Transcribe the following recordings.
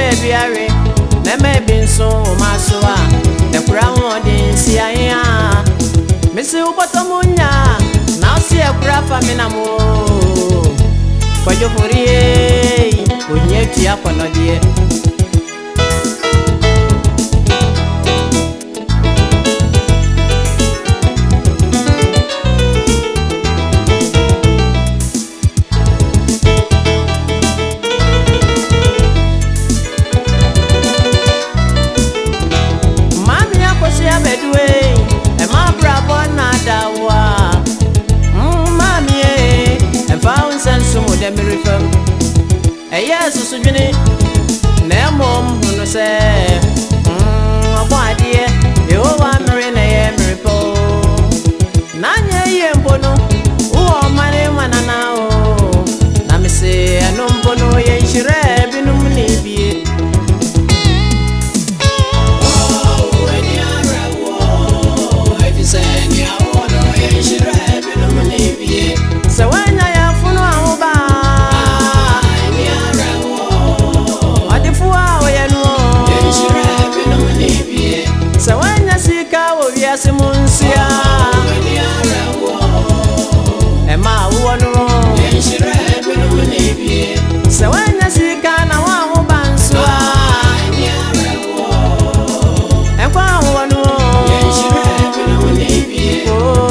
biare na me bi nso maso a na kura ho den si aya mesi ubotomunya na osi ekura famina mo kwajo forie onye tia konodie Jesus sujuni na mom no say abadie e o wa mere na ye miracle na nye ye mbono o mane manana o na me se anu mbono ye nhire binum ni bie oh eni ara wo if you say ni awo no ye nhire binum ni bie se wanya ya funu ahuba Simunsia Emma wonu Yenshire binu nibi Sewanya sika na wa banswa Emma wonu Yenshire binu nibi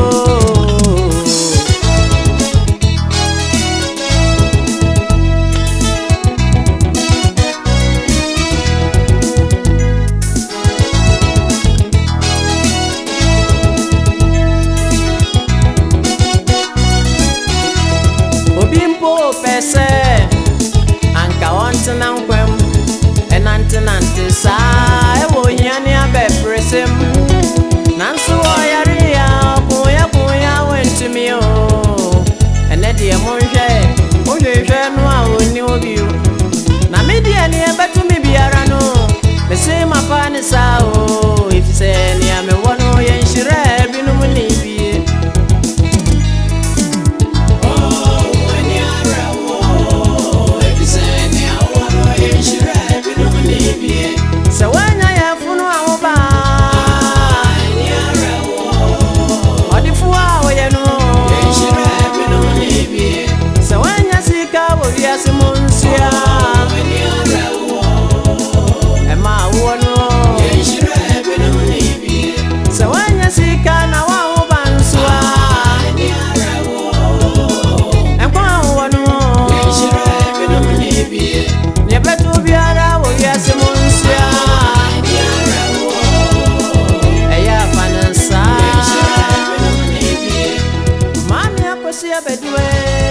pese anka wontina nkwem enante sa ewo nyane abefresem nanso oyare ya kuya wentimi o ene de monhwe no a oni obi na media ne betumi biara no mese mafane sa o ifise ne ame wono yenhire binum ni bie Sewanya ya funu ahuba Odifuwa oyenu Sewanya sika wovia simunsia Ema uwonu Sewanya sika na wahuba nsua Ekwa uwonu Nyepetu biara wovia simunsia Eya fanansa Mami akosi abedwe